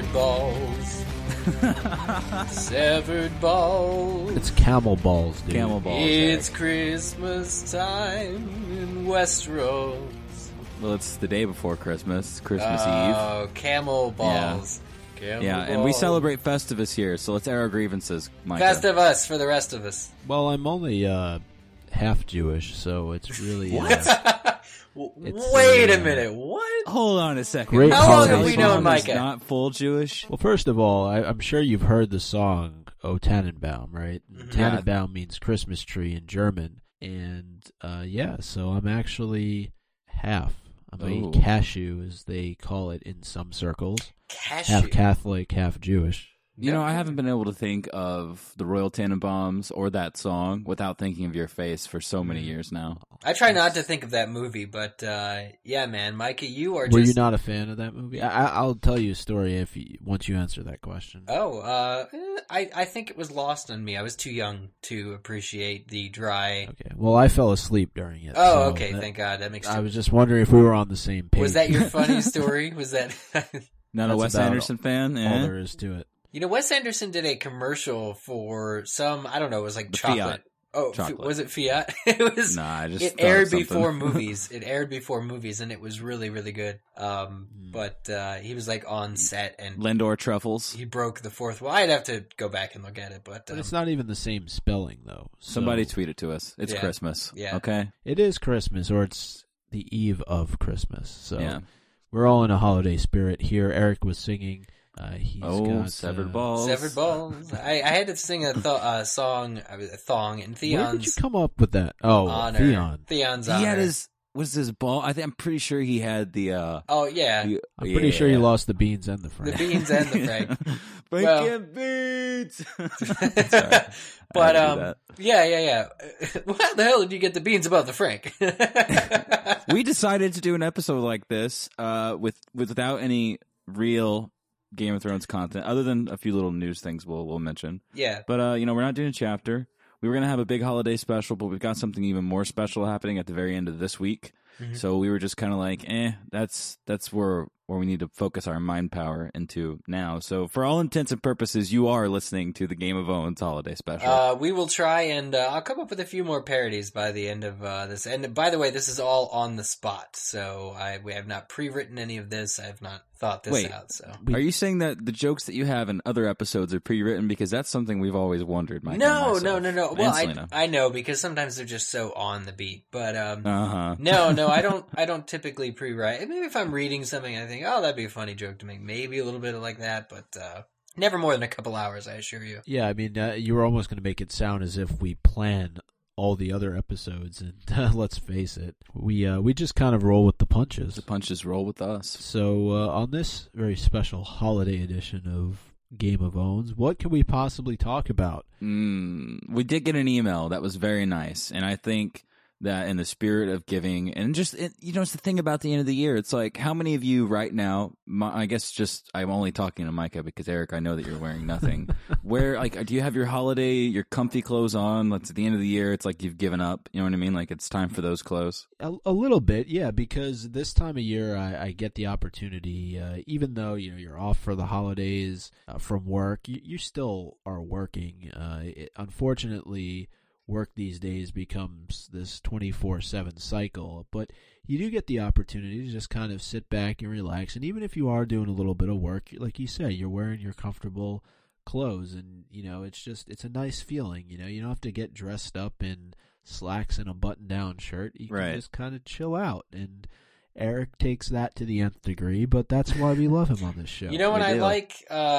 severed balls. Severed balls. It's camel balls, dude. Camel balls. It's Christmas time in Westeros. Well, it's the day before Christmas Eve. Oh, camel balls. Yeah, and we celebrate Festivus here, so let's air our grievances, Micah. Festivus for the rest of us. Well, I'm only half Jewish, so it's really... Wait a minute, what? Hold on a second. Great How long have holiday we known song. Micah? Not full Jewish? Well, first of all, I'm sure you've heard the song O Tannenbaum, right? Tannenbaum means Christmas tree in German. And, so I'm actually half. I'm a cashew, as they call it in some circles. Cashew. Half Catholic, half Jewish. You know, I haven't been able to think of the Royal Tannenbaums or that song without thinking of your face for so many years now. I try not to think of that movie, but yeah, man, Micah, you are Were you not a fan of that movie? I'll tell you a story once you answer that question. Oh, I think it was lost on me. I was too young to appreciate the dry... Okay, well, I fell asleep during it. Oh, so okay, thank God. That makes sense. I was just wondering if we were on the same page. Was that your funny story? Was that... Not a Wes Anderson fan? All there is to it. You know, Wes Anderson did a commercial for some, I don't know, it was like chocolate. Fiat. Oh, Chocolate. Was it Fiat? It was. Nah, I just It thought aired of something. before movies. It aired before movies, and it was really, really good. But he was like on set, and Lindor Truffles. he broke the fourth wall. I'd have to go back and look at it, but But it's not even the same spelling, though. Somebody So tweet it to us. It's Yeah. Christmas. Yeah. Okay? it is Christmas, or it's the eve of Christmas. So Yeah. we're all in a holiday spirit here. Eric was singing. He's got severed balls. Severed balls. I had to sing a song, a thong in Where did you Theon's come up with that? Oh, honor. Theon. Theon's He honor. had his ball. I'm pretty sure he had the. Oh yeah, I'm pretty sure he lost the beans and the the frank. beans and the frank. Frank beans. But yeah. How the hell did you get the beans about the frank? We decided to do an episode like this, without any real Game of Thrones content, other than a few little news things we'll mention. Yeah. But we're not doing a chapter. We were gonna have a big holiday special, but we've got something even more special happening at the very end of this week. So we were just kind of like, that's where we need to focus our mind power into now. So for all intents and purposes, you are listening to the Game of Owens holiday special. We will try, and I'll come up with a few more parodies by the end of this. And by the way, this is all on the spot, so we have not pre-written any of this. I have not thought this out. So Are you saying that the jokes that you have in other episodes are pre-written? Because that's something we've always wondered, Mike. No. And Well, Selena. I know, because sometimes they're just so on the beat. But Uh-huh. no, I don't typically pre-write. Maybe if I'm reading something, I think, oh, that'd be a funny joke to make. Maybe a little bit like that, but never more than a couple hours, I assure you. Yeah, I mean, you were almost going to make it sound as if we plan all the other episodes, and let's face it, we just kind of roll with the punches. The punches roll with us. So on this very special holiday edition of Game of Owns, what can we possibly talk about? We did get an email that was very nice, and I think that in the spirit of giving, and just, it's the thing about the end of the year, it's like, how many of you right now, I guess just, I'm only talking to Micah because Eric, I know that you're wearing nothing. Do you have your your comfy clothes on? It's at the end of the year, it's like you've given up, you know what I mean? Like it's time for those clothes. A little bit, yeah, because this time of year I get the opportunity, even though you're off for the holidays from work, you still are working. Unfortunately, work these days becomes this 24/7 cycle, but you do get the opportunity to just kind of sit back and relax. And even if you are doing a little bit of work, like you said, you're wearing your comfortable clothes, and it's a nice feeling. You don't have to get dressed up in slacks and a button-down shirt. You can just kind of chill out, and Eric takes that to the nth degree, but that's why we love him on this show. You know what I like?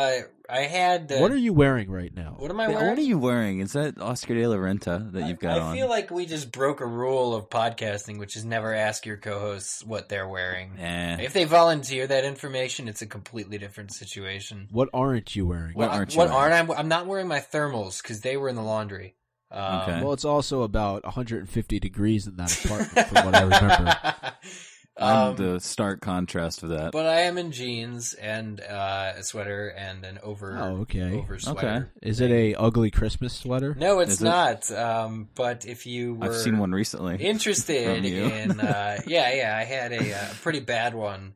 I had... what are you wearing right now? What am I wearing? What are you wearing? Is that Oscar de la Renta that you've got on? I feel like we just broke a rule of podcasting, which is never ask your co-hosts what they're wearing. If they volunteer that information, it's a completely different situation. What aren't you wearing? I'm not wearing my thermals, because they were in the laundry. Okay. Well, it's also about 150 degrees in that apartment, from what I remember. I'm the stark contrast of that. But I am in jeans and a sweater and an over sweater. Okay. Is it a ugly Christmas sweater? No, it's not. But if you were I've seen one recently. interested in, I had a pretty bad one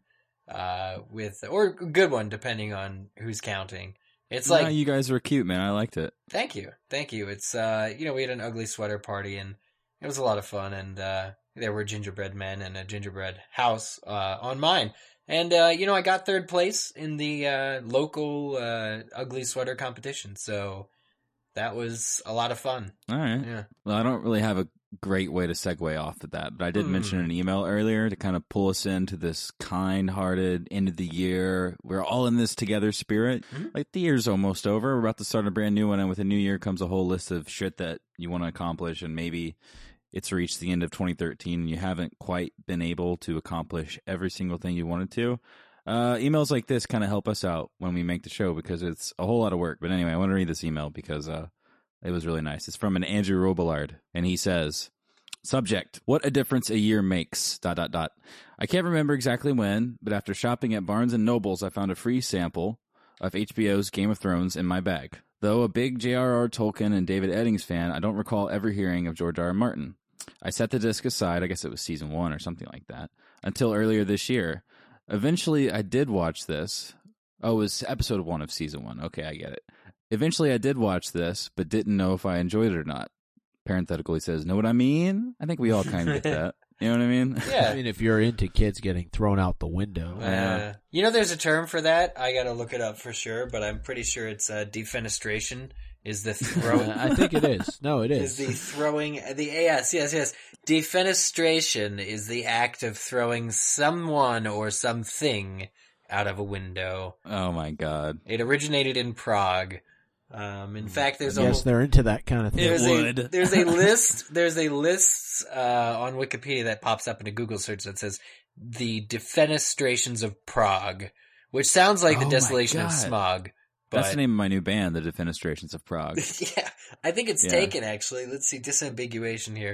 or a good one depending on who's counting. It's No, like, you guys were cute, man. I liked it. thank you. It's, we had an ugly sweater party and it was a lot of fun, and, there were gingerbread men and a gingerbread house, on mine. And, I got third place in the, local, ugly sweater competition. So that was a lot of fun. All right. Yeah. Well, I don't really have a great way to segue off of that, but I did mention in an email earlier to kind of pull us into this kind-hearted end of the year. We're all in this together spirit. Like, the year's almost over. We're about to start a brand new one, and with a new year comes a whole list of shit that you want to accomplish, and maybe it's reached the end of 2013 and you haven't quite been able to accomplish every single thing you wanted to. Emails like this kind of help us out when we make the show because it's a whole lot of work. But anyway, I want to read this email because it was really nice. It's from an Andrew Robillard, and he says, subject, what a difference a year makes, ... I can't remember exactly when, but after shopping at Barnes & Nobles, I found a free sample of HBO's Game of Thrones in my bag. Though a big J.R.R. Tolkien and David Eddings fan, I don't recall ever hearing of George R.R. Martin. I set the disc aside, I guess it was season 1 or something like that, until earlier this year. Eventually, I did watch this. Oh, it was episode 1 of season 1. Okay, I get it. Eventually, I did watch this, but didn't know if I enjoyed it or not. Parenthetically says, know what I mean? I think we all kind of get that. You know what I mean? Yeah. I mean, if you're into kids getting thrown out the window. There's a term for that. I gotta look it up for sure, but I'm pretty sure it's defenestration is the throw. I think it is. No, it is is. the throwing, yes. Defenestration is the act of throwing someone or something out of a window. Oh my God. It originated in Prague. In fact, there's Yes, they're into that kind of thing. There's a list on Wikipedia that pops up in a Google search that says the defenestrations of Prague, which sounds like the desolation of smog. But that's the name of my new band, the Defenestrations of Prague. Yeah, I think it's taken actually. Let's see, disambiguation here.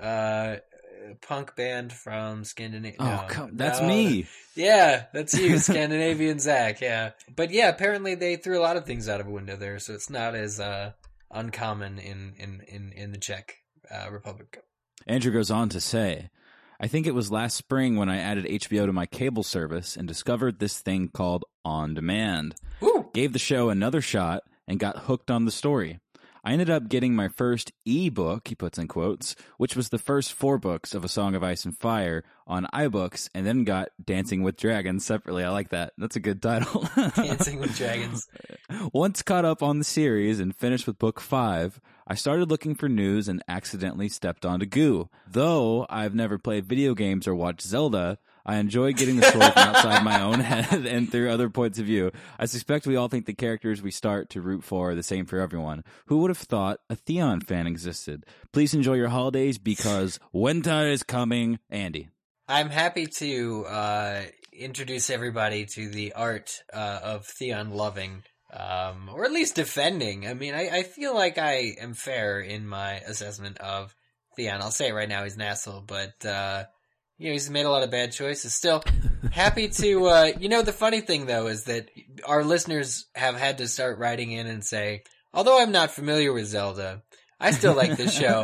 Punk band from Scandinavia. Oh, that's me. Yeah, that's you, Scandinavian Zach. Yeah, but yeah, apparently they threw a lot of things out of a window there, so it's not as uncommon in the Czech Republic. Andrew goes on to say, I think it was last spring when I added HBO to my cable service and discovered this thing called On Demand. Ooh. Gave the show another shot and got hooked on the story. I ended up getting my first e-book, he puts in quotes, which was the first 4 books of A Song of Ice and Fire on iBooks, and then got Dancing with Dragons separately. I like that. That's a good title. Dancing with Dragons. Once caught up on the series and finished with book 5, I started looking for news and accidentally stepped onto Goo. Though I've never played video games or watched Zelda, I enjoy getting the story from outside my own head and through other points of view. I suspect we all think the characters we start to root for are the same for everyone. Who would have thought a Theon fan existed? Please enjoy your holidays because winter is coming. Andy. I'm happy to introduce everybody to the art of Theon loving, or at least defending. I mean, I feel like I am fair in my assessment of Theon. I'll say it right now, he's an asshole, but he's made a lot of bad choices. Still, happy to, the funny thing though is that our listeners have had to start writing in and say, although I'm not familiar with Zelda, I still like this show.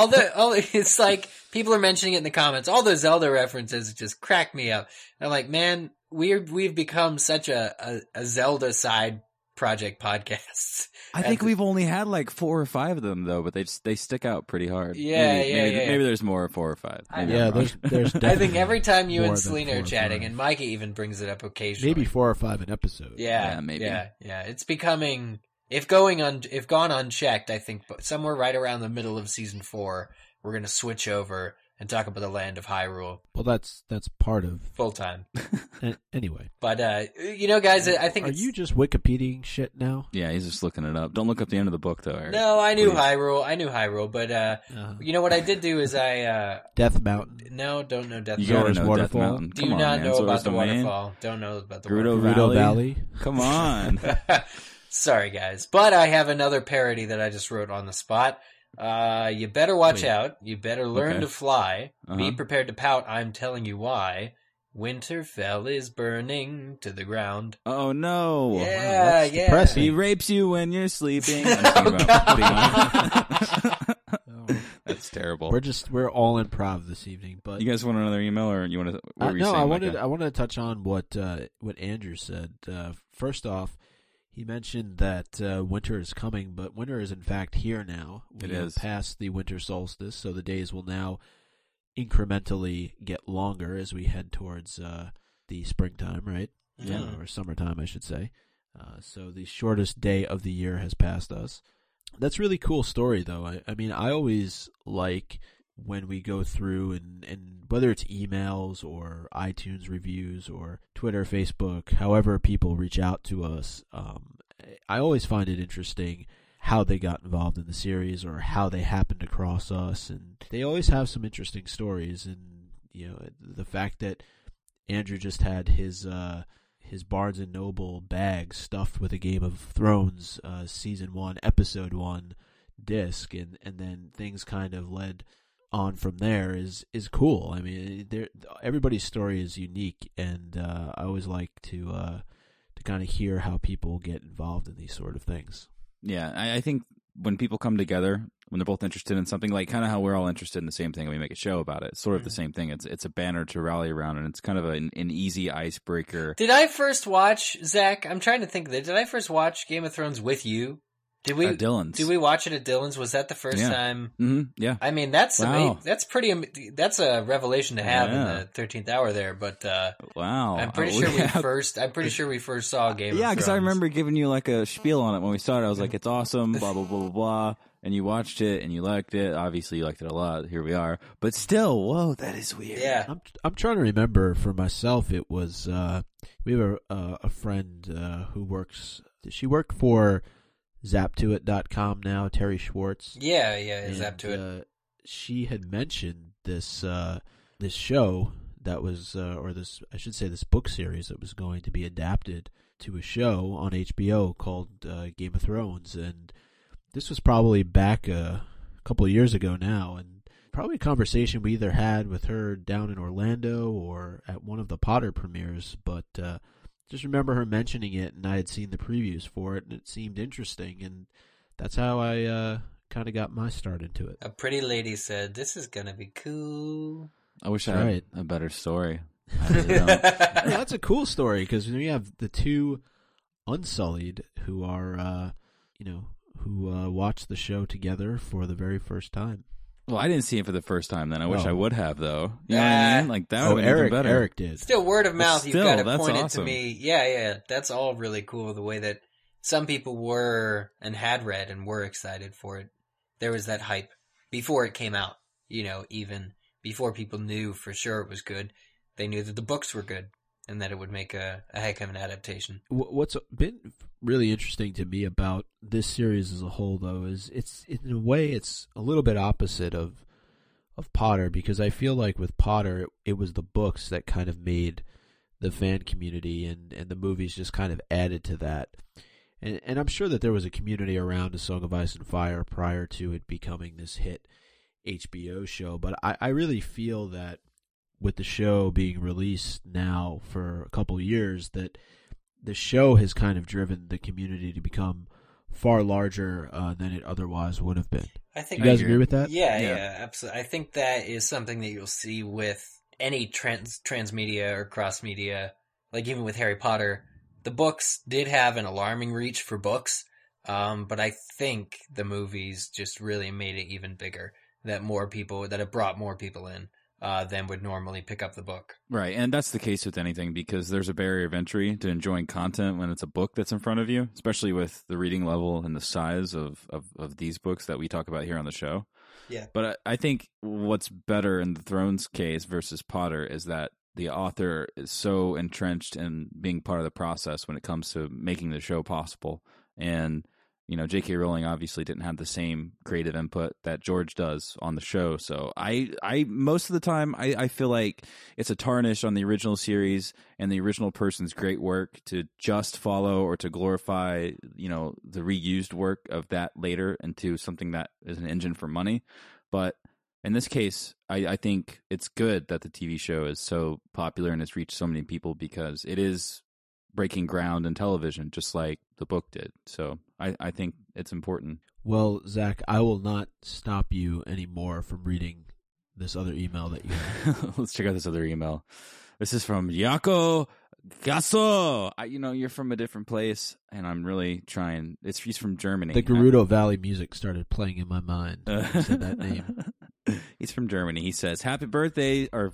It's like people are mentioning it in the comments. All the Zelda references just crack me up. And I'm like, man, we've become such a Zelda side project podcast. I think we've only had like 4 or 5 of them though, but they stick out pretty hard. Maybe there's more 4 or 5. There's definitely I think every time you more and than Selena 4 are or chatting, 5. and Micah even brings it up occasionally. Maybe 4 or 5 an episode. Yeah, maybe. Yeah. It's becoming, if gone unchecked, I think somewhere right around the middle of season 4, we're going to switch over and talk about the land of Hyrule. Well, that's part of Full time. Anyway. But, guys, I think Are you just Wikipediaing shit now? Yeah, he's just looking it up. Don't look up the end of the book, though, Eric. No, I knew Please. Hyrule, but, what I did do is Death Mountain. No, don't know Death You Mountain. gotta know Waterfall? Death Mountain. Do Come on, not man. know about Sora's the Domain. waterfall. Don't know about the Gerudo waterfall. Gerudo Valley. Come on. Sorry, guys. But I have another parody that I just wrote on the spot. You better watch out. You better learn to fly. Be prepared to pout. I'm telling you why. Winterfell is burning to the ground. Oh, no. Yeah, that's depressing. He rapes you when you're sleeping. I'm thinking about putting on. That's terrible. terrible. We're all improv this evening. But you guys want another email, or you want to? What were you no, saying, I wanted to touch on what Andrew said. First off, he mentioned that winter is coming, but winter is in fact here now. We have passed the winter solstice, so the days will now incrementally get longer as we head towards the springtime, right? Yeah. Or summertime, I should say. So the shortest day of the year has passed us. That's a really cool story, though. I mean, I always like when we go through and whether it's emails or iTunes reviews or Twitter, Facebook, however people reach out to us, I always find it interesting how they got involved in the series or how they happened across us, and they always have some interesting stories. And the fact that Andrew just had his Barnes and Noble bag stuffed with a Game of Thrones season 1, episode 1 disc, and then things kind of led on from there is cool. I mean, everybody's story is unique, and I always like to kind of hear how people get involved in these sort of things. Yeah, I think when people come together, when they're both interested in something, like kind of how we're all interested in the same thing and we make a show about it, it's sort of the same thing. It's a banner to rally around, and it's kind of an easy icebreaker. Did I first watch, Zach? I'm trying to think of it. Did I first watch Game of Thrones with you? Did we? At Dylan's. Did we watch it at Dylan's? Was that the first time? Mm-hmm. Yeah. I mean, that's wow. That's pretty. That's a revelation to have in the 13th hour there. But wow, I'm pretty sure we first saw Game of Thrones. Yeah, because I remember giving you like a spiel on it when we started. I was like, "It's awesome," blah blah blah blah blah. And you watched it and you liked it. Obviously, you liked it a lot. Here we are. But still, whoa, that is weird. Yeah. I'm trying to remember for myself. It was we have a friend who works. She worked for Zaptoit.com now, Terry Schwartz. Yeah, Zaptoit. She had mentioned this show that was, this book series that was going to be adapted to a show on HBO called Game of Thrones, and this was probably back a couple of years ago now, and probably a conversation we either had with her down in Orlando or at one of the Potter premieres, but just remember her mentioning it, and I had seen the previews for it, and it seemed interesting, and that's how I kind of got my start into it. A pretty lady said, "This is gonna be cool." I wish I had a better story. I really don't. That's a cool story, because we have the two Unsullied who are, who watched the show together for the very first time. Well, I didn't see it for the first time then. I wish I would have, though. You know what I mean? Like, that would have been even better. Eric did. Still, word of mouth, you've got to point it to awesome. me. Yeah, that's all really cool, the way that some people were and had read and were excited for it. There was that hype before it came out, even before people knew for sure it was good. They knew that the books were good and that it would make a heck of an adaptation. What's been really interesting to me about this series as a whole, though, is it's in a way it's a little bit opposite of Potter, because I feel like with Potter it was the books that kind of made the fan community, and the movies just kind of added to that. And I'm sure that there was a community around A Song of Ice and Fire prior to it becoming this hit HBO show, but I really feel that with the show being released now for a couple of years, that the show has kind of driven the community to become far larger than it otherwise would have been. I think you guys agree with that? Yeah, absolutely. I think that is something that you'll see with any transmedia or cross media, like even with Harry Potter. The books did have an alarming reach for books, but I think the movies just really made it even bigger. That it brought more people in than would normally pick up the book. Right, and that's the case with anything, because there's a barrier of entry to enjoying content when it's a book that's in front of you, especially with the reading level and the size of these books that we talk about here on the show. Yeah. But I think what's better in the Thrones case versus Potter is that the author is so entrenched in being part of the process when it comes to making the show possible. And J.K. Rowling obviously didn't have the same creative input that George does on the show. So I most of the time, I feel like it's a tarnish on the original series and the original person's great work to just follow or to glorify, the reused work of that later into something that is an engine for money. But in this case, I think it's good that the TV show is so popular and has reached so many people, because it is breaking ground in television, just like the book did. So I think it's important. Well, Zach, I will not stop you anymore from reading this other email that you have. Let's check out this other email. This is from Yako Gasso. You're from a different place, and I'm really trying. He's from Germany. The Gerudo Valley music started playing in my mind when you said that name. He's from Germany. He says, "Happy birthday!" Or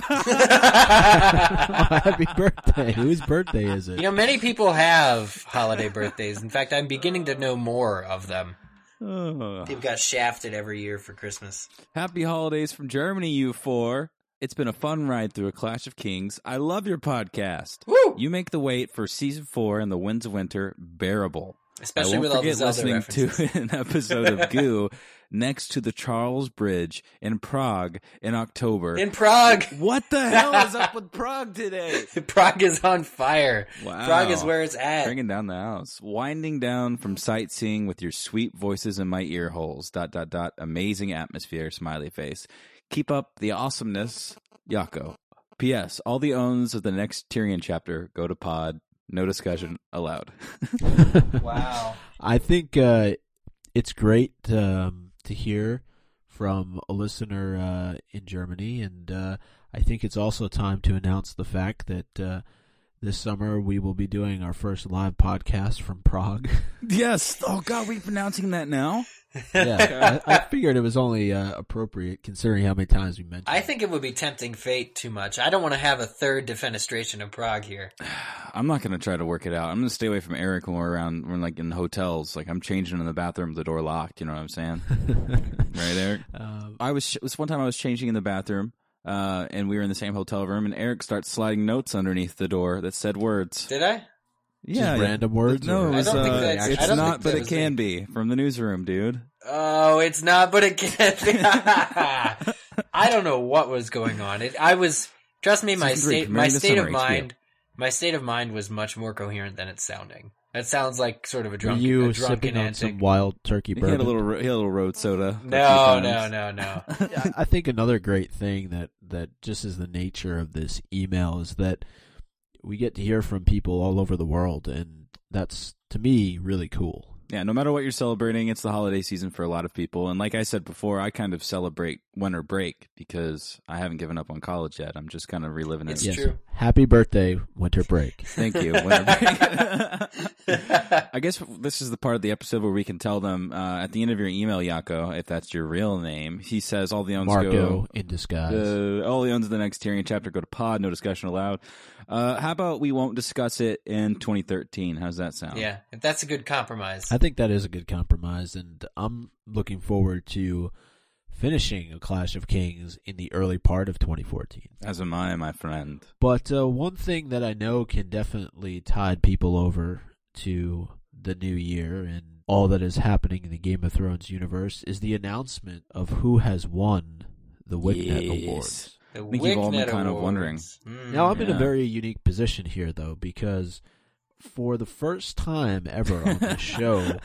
happy birthday! Whose birthday is it? Many people have holiday birthdays. In fact, I'm beginning to know more of them. They've got shafted every year for Christmas. Happy holidays from Germany, you four. It's been a fun ride through A Clash of Kings. I love your podcast. Woo! You make the wait for season 4 and the Winds of Winter bearable. Especially with all the Zelda listening references. to an episode of Goo next to the Charles Bridge in Prague in October. In Prague! What the hell is up with Prague today? Prague is on fire. Wow. Prague is where it's at. Bringing down the house. Winding down from sightseeing with your sweet voices in my ear holes. ... Amazing atmosphere, smiley face. Keep up the awesomeness, Yako. P.S. All the owns of the next Tyrion chapter go to pod. No discussion allowed. Wow. I think it's great to hear from a listener in Germany, and I think it's also time to announce the fact that this summer we will be doing our first live podcast from Prague. Yes. Oh, God, we're announcing that now? Yeah, I figured it was only appropriate considering how many times we mentioned it. I think it would be tempting fate too much. I don't want to have a third defenestration of Prague here. I'm not going to try to work it out. I'm going to stay away from Eric when we're like in hotels. Like I'm changing in the bathroom, the door locked. You know what I'm saying? Right, Eric? One time I was changing in the bathroom, and we were in the same hotel room, and Eric starts sliding notes underneath the door that said words. Did I? Yeah, random words? No, or- I don't think that's- it's I don't not, think but that it was can be from the newsroom, dude. Oh, it's not, but it can't be. I don't know what was going on. Trust me, my state of mind was much more coherent than it's sounding. That sounds like sort of a Were drunken, you a drunken sipping on antic. some wild turkey He had bourbon? a little road soda. No. I think another great thing that just is the nature of this email is that we get to hear from people all over the world, and that's, to me, really cool. Yeah, no matter what you're celebrating, it's the holiday season for a lot of people. And like I said before, I kind of celebrate winter break because I haven't given up on college yet. I'm just kind of reliving it. It's true. Happy birthday, winter break. Thank you. Winter break. I guess this is the part of the episode where we can tell them at the end of your email, Yako, if that's your real name. He says all the owns Marco go in disguise. all the owns of the next Tyrion chapter go to pod. No discussion allowed. How about we won't discuss it in 2013? How's that sound? Yeah, if that's a good compromise. I think that is a good compromise, and I'm looking forward to finishing A Clash of Kings in the early part of 2014. As am I, my friend. But one thing that I know can definitely tide people over to the new year and all that is happening in the Game of Thrones universe is the announcement of who has won the Wicknet Awards. The I think you've all been Wicknet kind of wondering. Awards. Now, I'm in a Yeah. very unique position here, though, because for the first time ever on this show,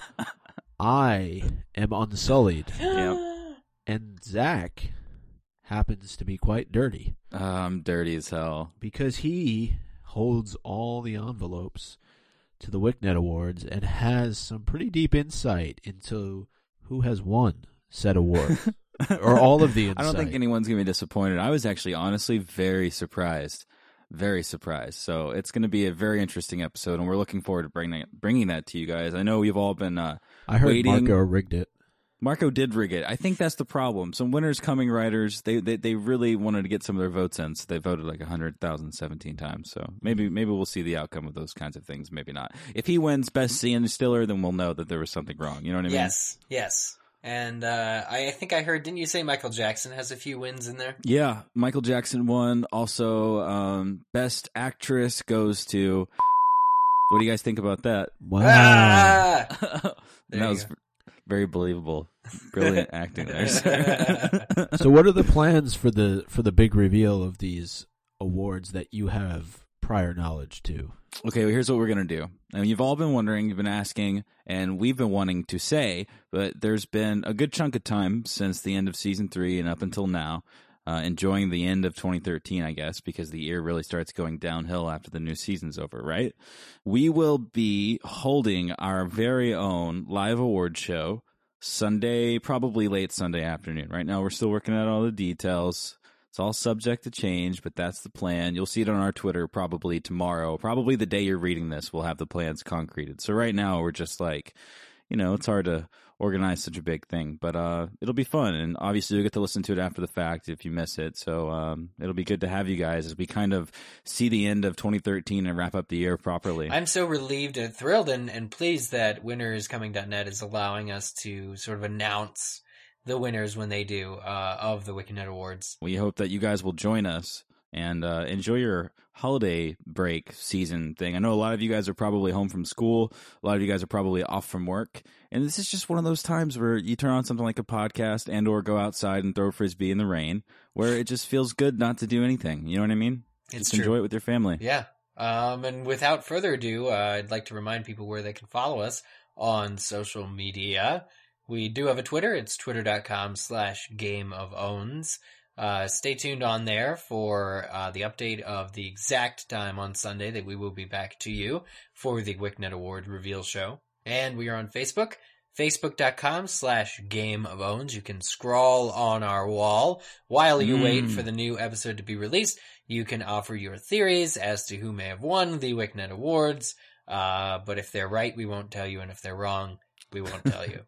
I am unsullied, Yep. and Zach happens to be quite dirty I'm dirty as hell. because he holds all the envelopes to the Wicknet Awards and has some pretty deep insight into who has won said award. Or all of the insight. I don't think anyone's going to be disappointed. I was actually honestly very surprised. Very surprised. So it's going to be a very interesting episode, and we're looking forward to bringing that to you guys. I know we've all been I heard waiting. Marco rigged it. Marco did rig it. I think that's the problem. Some Winners Coming writers, they really wanted to get some of their votes in, so they voted like 100,017 times. So maybe we'll see the outcome of those kinds of things. Maybe not. If he wins Best Scene Stiller, then we'll know that there was something wrong. You know what I mean? Yes. And I think I heard, didn't you say Michael Jackson has a few wins in there? Yeah, Michael Jackson won. Also, Best Actress goes to... What do you guys think about that? Wow. Ah! There That you was go. very believable. Brilliant acting there. sir. So what are the plans for the big reveal of these awards that you have prior knowledge to? Okay, well, here's what we're going to do. And you've all been wondering, you've been asking, and we've been wanting to say, but there's been a good chunk of time since the end of Season 3 and up until now enjoying the end of 2013, I guess, because the year really starts going downhill after the new season's over, right? We will be holding our very own live award show Sunday, probably late Sunday afternoon. Right now, we're still working out all the details. It's all subject to change, but that's the plan. You'll see it on our Twitter probably tomorrow. Probably the day you're reading this, we'll have the plans concreted. So right now, we're just like, it's hard to organize such a big thing, but it'll be fun. And obviously, you'll get to listen to it after the fact if you miss it. So it'll be good to have you guys as we kind of see the end of 2013 and wrap up the year properly. I'm so relieved and thrilled and pleased that winnerscoming.net is allowing us to sort of announce the winners when they do of the WikiNet Awards. We hope that you guys will join us and enjoy your holiday break season thing. I know a lot of you guys are probably home from school. A lot of you guys are probably off from work. And this is just one of those times where you turn on something like a podcast and or go outside and throw a Frisbee in the rain, where it just feels good not to do anything. You know what I mean? It's just enjoy it with your family. Yeah. And without further ado, I'd like to remind people where they can follow us on social media. We do have a Twitter. It's twitter.com/gameofowns. Stay tuned on there for the update of the exact time on Sunday that we will be back to you for the WikiNet Award reveal show. And we are on Facebook, facebook.com/gameofowns. You can scroll on our wall while you wait for the new episode to be released. You can offer your theories as to who may have won the WikiNet Awards. But if they're right, we won't tell you. And if they're wrong, we won't tell you.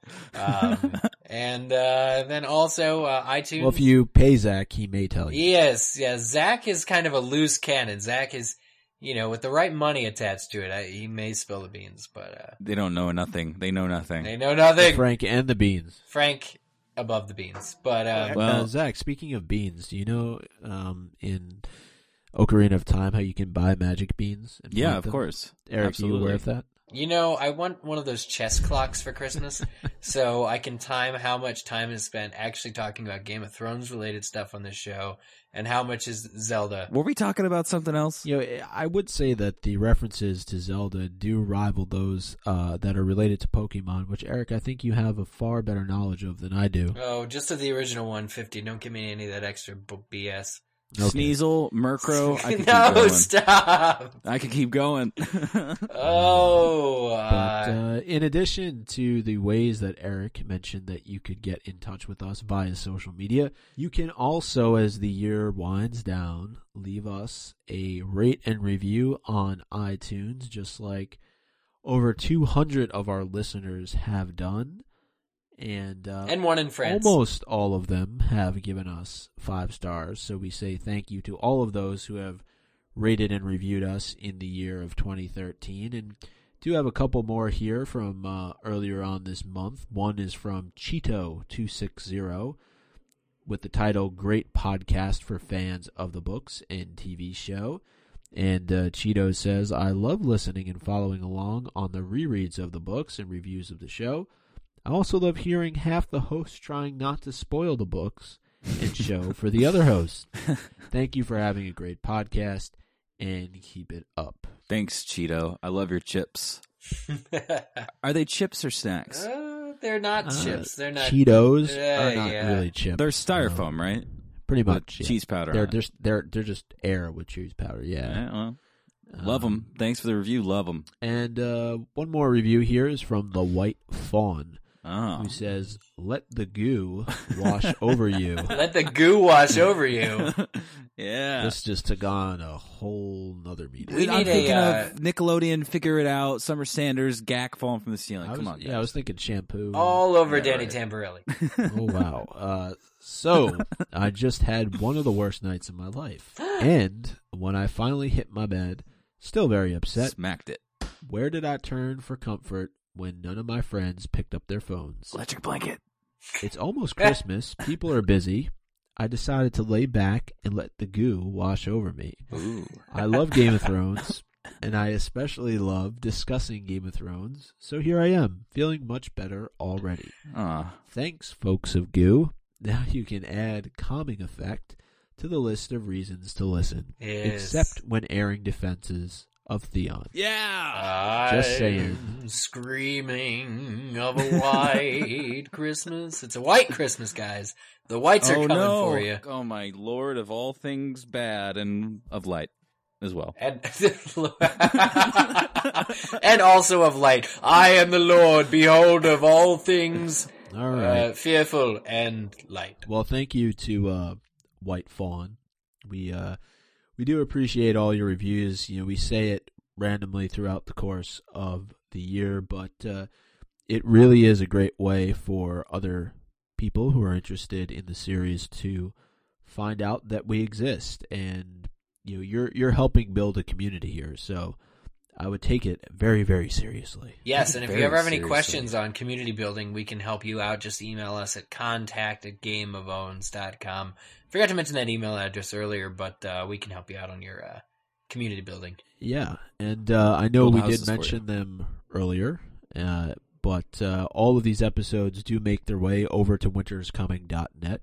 And then also iTunes. Well, if you pay Zach, he may tell you. Yes. Zach is kind of a loose cannon. Zach is, with the right money attached to it, he may spill the beans, but they don't know nothing. They know nothing. They know nothing. Frank and the beans. Frank above the beans, but well, Zach. Speaking of beans, do you know in Ocarina of Time how you can buy magic beans? And yeah, of course. Eric, absolutely. are you aware of that? I want one of those chess clocks for Christmas so I can time how much time is spent actually talking about Game of Thrones related stuff on this show and how much is Zelda. Were we talking about something else? I would say that the references to Zelda do rival those that are related to Pokemon, which, Eric, I think you have a far better knowledge of than I do. Oh, just of the original 150. Don't give me any of that extra BS. Okay. Sneasel, Murkrow. I could no, keep going. Stop. I could keep going. But in addition to the ways that Eric mentioned that you could get in touch with us via social media, you can also, as the year winds down, leave us a rate and review on iTunes, just like over 200 of our listeners have done. And one in France. Almost all of them have given us 5 stars. So we say thank you to all of those who have rated and reviewed us in the year of 2013. And do have a couple more here from earlier on this month. One is from Cheeto260 with the title Great Podcast for Fans of the Books and TV Show. And Cheeto says, I love listening and following along on the rereads of the books and reviews of the show. I also love hearing half the hosts trying not to spoil the books and show for the other hosts. Thank you for having a great podcast, and keep it up. Thanks, Cheeto. I love your chips. Are they chips or snacks? They're not chips. They're not. Cheetos are not really chips. They're styrofoam, right? Pretty much. With cheese powder. They're just air with cheese powder. Yeah. Well, love them. Thanks for the review. Love them. And one more review here is from the White Fawn. Who says, let the goo wash over you. Let the goo wash over you. Yeah. This just took on a whole nother meeting. I'm thinking of Nickelodeon, Figure It Out, Summer Sanders, Gak falling from the ceiling. Come on, guys. Yeah, I was thinking shampoo. All over Danny Tamborelli. Oh, wow. So, I just had one of the worst nights of my life. And when I finally hit my bed, still very upset. Smacked it. Where did I turn for comfort when none of my friends picked up their phones? Electric blanket. It's almost Christmas. People are busy. I decided to lay back and let the goo wash over me. Ooh. I love Game of Thrones, and I especially love discussing Game of Thrones. So here I am, feeling much better already. Thanks, folks of goo. Now you can add calming effect to the list of reasons to listen. Yes. Except when airing defenses of Theon. Yeah. Just saying. I'm screaming of a white Christmas. It's a white Christmas, guys. The whites are coming for you. Oh my lord, of all things bad and of light as well. And, and also of light. I am the Lord, behold of all things All right. fearful and light. Well, thank you to White Fawn. We do appreciate all your reviews. You know, we say it randomly throughout the course of the year, but it really is a great way for other people who are interested in the series to find out that we exist, and you know, you're helping build a community here. So I would take it very, very seriously. Yes, and if you Very ever have any seriously. questions on community building, we can help you out. Just email us at contact@gameofowns.com. Forgot to mention that email address earlier, but we can help you out on your community building. Yeah, and I know Build we houses did for mention them earlier, but all of these episodes do make their way over to winterscoming.net,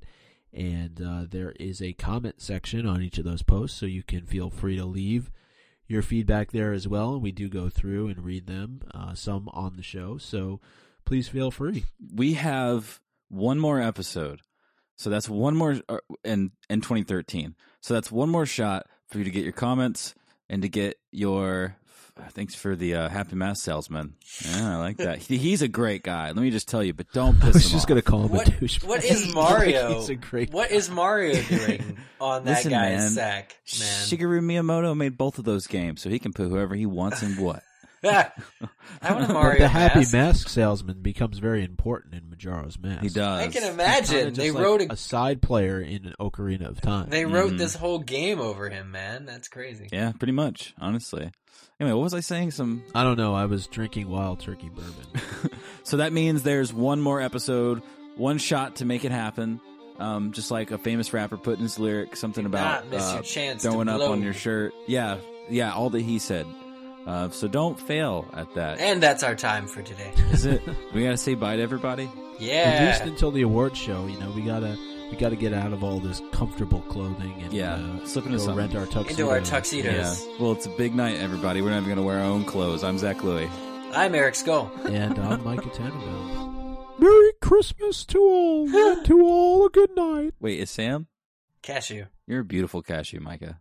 and there is a comment section on each of those posts, so you can feel free to leave your feedback there as well, and we do go through and read them, some on the show, so please feel free. We have one more episode. So that's one more in 2013. So that's one more shot for you to get your comments and to get your thanks for the Happy Mask salesman. Yeah, I like that. He's a great guy. Let me just tell you, but don't piss I was him just off. going to call him What- a douche. what is Mario? He's a great What is Mario doing on that Listen, guy's man. sack, man? Shigeru Miyamoto made both of those games, so he can put whoever he wants in what. I want a But Mario the Happy mask. Mask salesman becomes very important in Majora's Mask. He does. I can Kinda imagine. just They like wrote a side player in Ocarina of Time. They wrote Mhm. this whole game over him, man. That's crazy. Yeah, pretty much, honestly. Anyway, what was I saying? I don't know. I was drinking Wild Turkey bourbon. So that means there's one more episode, one shot to make it happen. Just like a famous rapper put in his lyric, something about not miss your chance to throwing up blow. on your shirt. Yeah, all that he said. So don't fail at that. And that's our time for today. Is it? We gotta say bye to everybody. At least Yeah. until the award show, you know, we gotta get out of all this comfortable clothing and Yeah, slip into go something. rent our tuxedos. Into our tuxedos. Yeah. Well, it's a big night, everybody. We're not even gonna wear our own clothes. I'm Zach Louie. I'm Eric Skull. And I'm Micah Tannenbaum. Merry Christmas to all, and to all a good night. Wait, is Sam? Cashew. You're a beautiful cashew, Micah.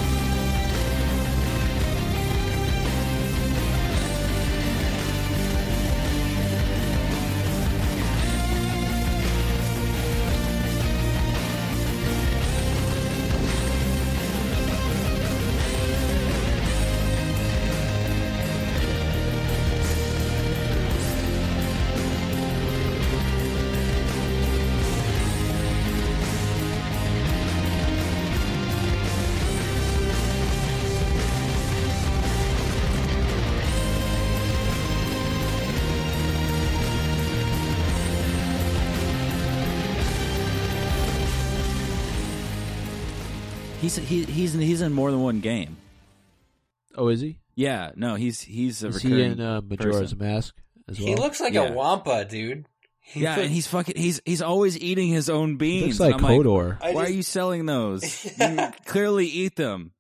He's in more than one game. Oh, is he? Yeah, no, he's a Is he recurring in Majora's person. Mask as well? He looks like Yeah. a Wampa, dude. He Yeah, and he's always eating his own He beans. looks like And I'm Hodor. I Why are just- you selling those? You clearly eat them.